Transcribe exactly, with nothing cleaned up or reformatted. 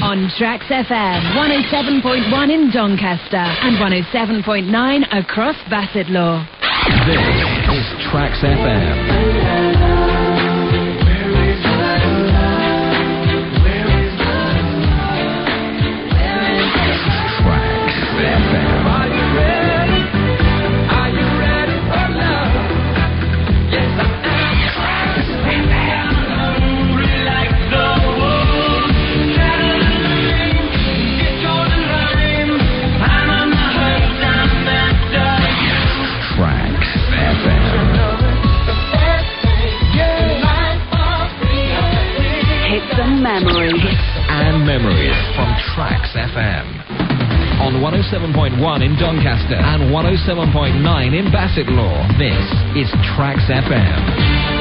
On Trax F M, one oh seven point one in Doncaster and one oh seven point nine across Bassetlaw. This is Trax F M. Memories. And memories from Trax F M. On one oh seven point one in Doncaster and one oh seven point nine in Bassetlaw, this is Trax F M.